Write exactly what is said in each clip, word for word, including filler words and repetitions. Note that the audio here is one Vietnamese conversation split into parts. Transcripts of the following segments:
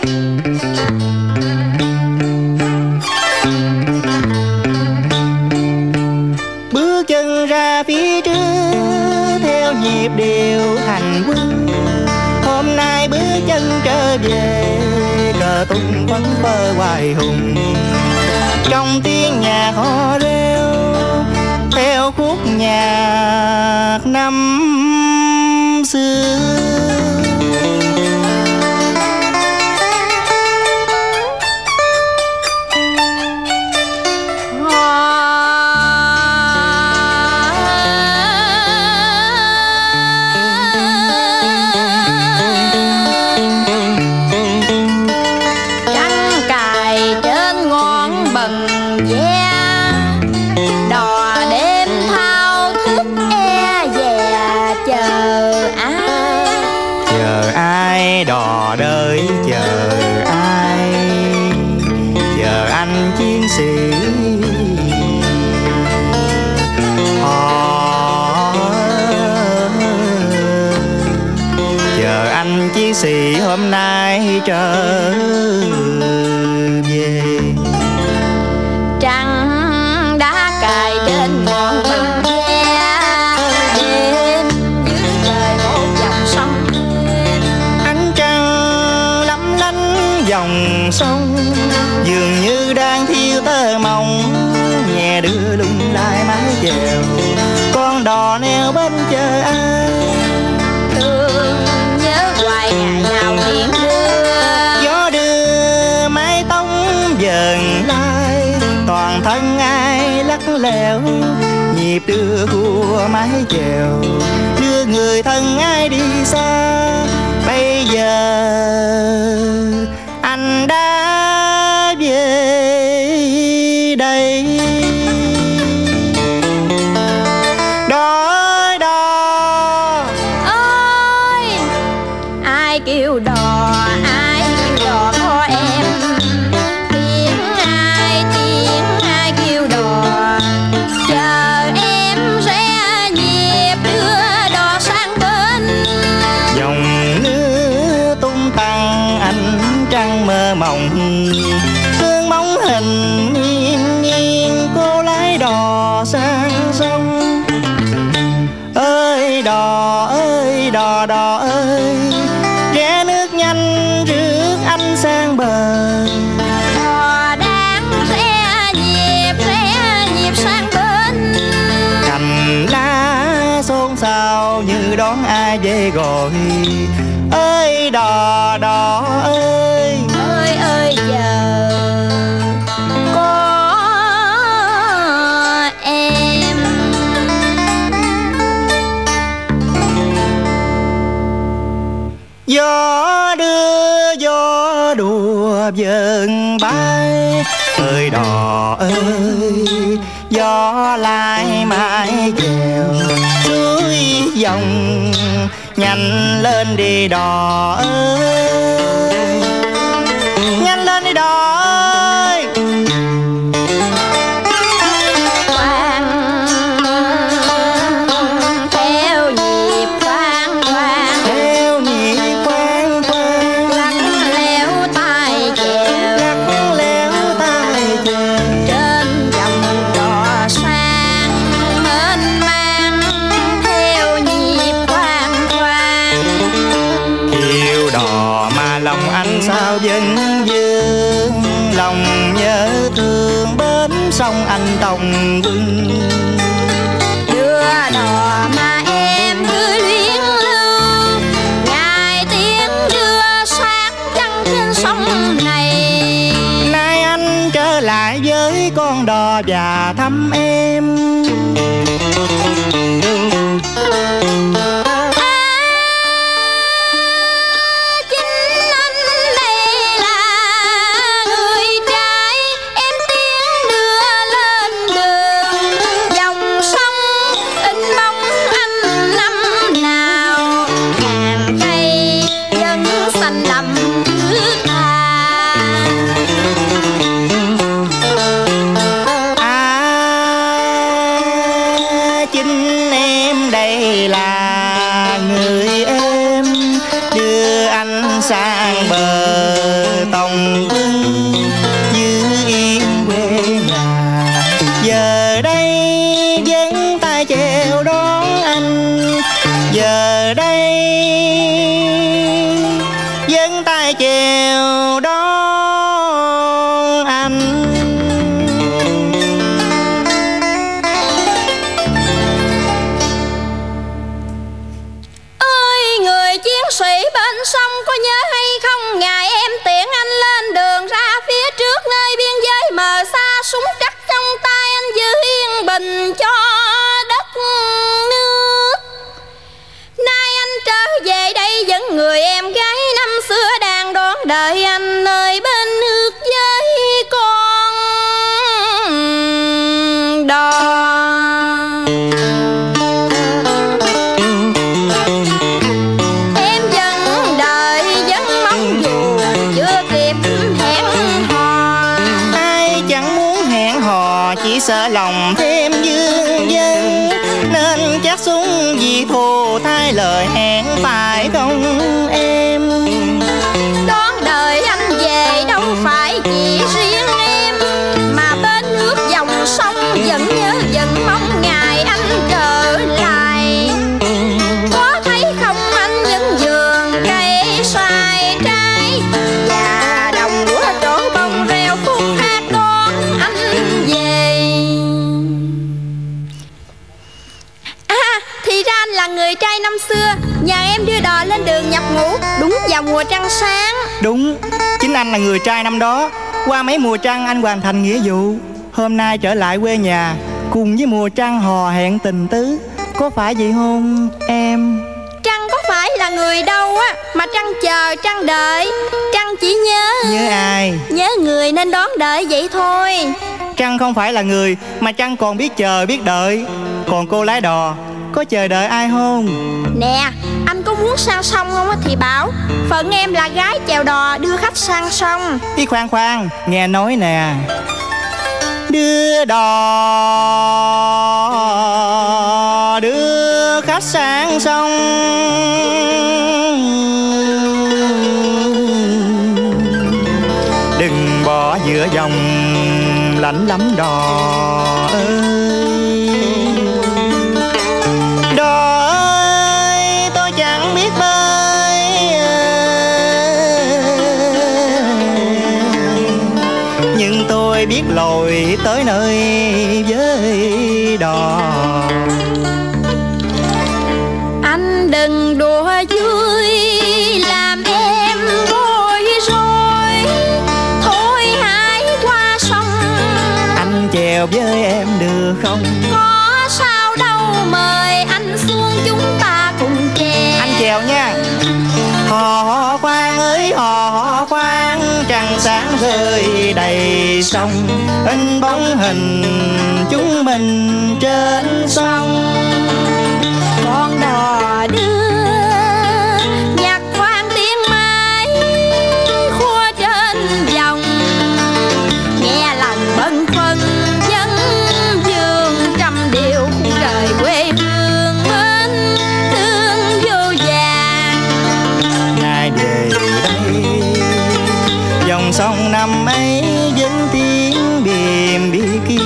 Bước chân ra phía trước theo nhịp điệu hành quân, hôm nay bước chân trở về cờ tung phấn phơ hoài hùng. Trong tiếng nhạc hò reo theo khúc nhạc năm xưa. Đò đợi chờ ai, chờ anh chiến sĩ họ, chờ anh chiến sĩ hôm nay trở về. Trăng đã cài trên ngọn bằng ve, đêm dưới trời một dòng sông. Dòng sông dường như đang thiêu tơ mộng, nhẹ đưa lung lại mái chèo, con đò neo bên chờ ai. Thương nhớ hoài ngày nào tiễn đưa, gió đưa mái tóc dần lai, toàn thân ai lắc lẻo, nhịp đưa của mái chèo, đưa người thân ai đi xa. Bây giờ anh đã về đây. Đò ơi đò ơi, ai kêu đò, ai kêu đò có em. Tiếng ai, tiếng ai kêu đò, chờ em sẽ nhịp đưa đò sang bên. dòng nước tung tăng ánh trăng mơ mộng, hương bóng hình nghiêng nghiêng cô lái đò sang sông. Ơi đò ơi đò đò ơi, rẽ nước nhanh rước anh sang bờ. Đò đang rẽ nhịp, rẽ nhịp sang bên. Cành lá xôn xao như đón ai về gọi. Ơi đò đò ơi, ơi ơi giờ có em. Gió đưa gió đùa vờn bay. Ơi đò ơi, gió lai mãi chèo suối dòng, nhanh lên đi đò ơi, nhanh lên đi đò ơi. Khoan theo nhịp khoan khoan, theo nhịp khoan khoan, lắc léo tay chèo, lắc léo tay chèo. trên dòng đò sang mênh mang, theo nhịp khoan khoan. Yêu đò mà lòng anh sao vẫn vương, lòng nhớ thương bến sông anh tòng quân. Đưa đò mà em cứ luyến lưu, ngày tiếng đưa sáng trăng trên sông này. Nay anh trở lại với con đò và thăm em. Sang bờ tòng quân giữ yên quê nhà. Giờ đây vẫn tay chèo đón anh, giờ đây vẫn tay chèo đón anh. Ơi người chiến sĩ bên sông, có nhớ hay không ngày em tiễn anh lên đường ra phía trước nơi biên giới mờ xa, súng chắc trong tay anh giữ yên bình cho đất nước. Nay anh trở về đây dẫn người em gái năm xưa đang đón đợi anh nơi bên nước với con đò. Em vẫn đợi vẫn mong dù chưa kịp hẹn hò. Ai chẳng muốn hẹn hò, chỉ sợ lòng thêm dương dân, nên chắc súng vì thù thay lời hẹn phải không em? Đón đợi anh về đâu phải chỉ riêng em, mà bên nước dòng sông vẫn nhớ vẫn mong ngày anh trở lại. Có thấy không anh vẫn vườn cây xoài trái, và đồng lúa trổ bông reo khúc hát đón anh về. À, thì ra anh là người trai năm xưa nhà em đưa đò lên đường nhập ngũ đúng vào mùa trăng sáng. Đúng, chính anh là người trai năm đó. Qua mấy mùa trăng anh hoàn thành nghĩa vụ, hôm nay trở lại quê nhà cùng với mùa trăng hò hẹn tình tứ. Có phải vậy không em? Trăng có phải là người đâu á, mà Trăng chờ Trăng đợi. Trăng chỉ nhớ Nhớ ai? Nhớ người nên đón đợi vậy thôi. Trăng không phải là người, mà Trăng còn biết chờ biết đợi. Còn cô lái đò có chờ đợi ai không? Nè, anh có muốn sang sông không á thì bảo, phận em là gái chèo đò đưa khách sang sông. Ý khoan khoan, nghe nói nè. Đưa đò đưa khách sang sông, đừng bỏ giữa dòng lạnh lắm đò ơi. Đò ơi tôi chẳng biết bơi, nhưng tôi biết lội tới nơi với đò. Anh đừng đùa vui làm em bối rối, thôi hãy qua sông. Anh chèo với em được không? Có sao đâu, mời anh xuống chúng ta cùng chèo. Anh chèo nha. Hò hò khoan ơi hò hò khoan, trăng sáng rơi đầy sông, in bóng hình chúng mình trên sông. Con đò đưa nhạc khoan tiếng mái khua trên dòng, nghe lòng bâng khuâng dân dương trăm điều khung trời quê hương mến thương vô vàng. Ngày về đây dòng sông năm ấy vẫn tiếng bìm bi kêu,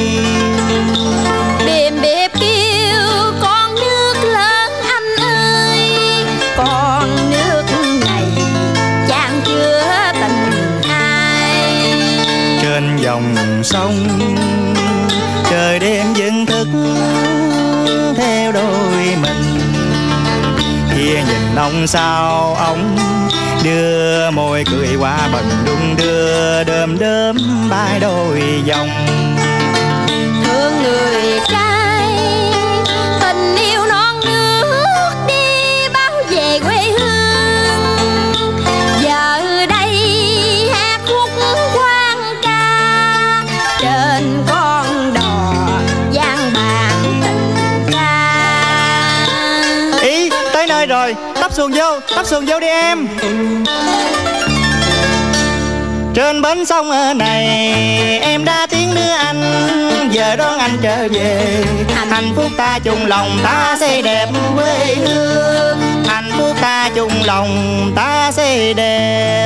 Bìm bịp kêu con nước lớn anh ơi, con nước này chan chứa tình ai. trên dòng sông trời đêm vẫn thức theo đôi mình. Kia nhìn ông sao ông đưa môi cười qua bần đung đưa, đơm đớm bay đôi dòng. Thương người trai tình yêu non nước đi bao về quê hương, giờ đây hát khúc quan ca trên con đò giang bàn tình ca. Ý tới nơi rồi, tấp xuồng vô, tấp xuồng vô đi em. Trên bến sông ở này em đã tiến đưa anh, giờ đón anh trở về. Hạnh phúc ta chung lòng ta xây đẹp quê hương, hạnh phúc ta chung lòng ta xây đẹp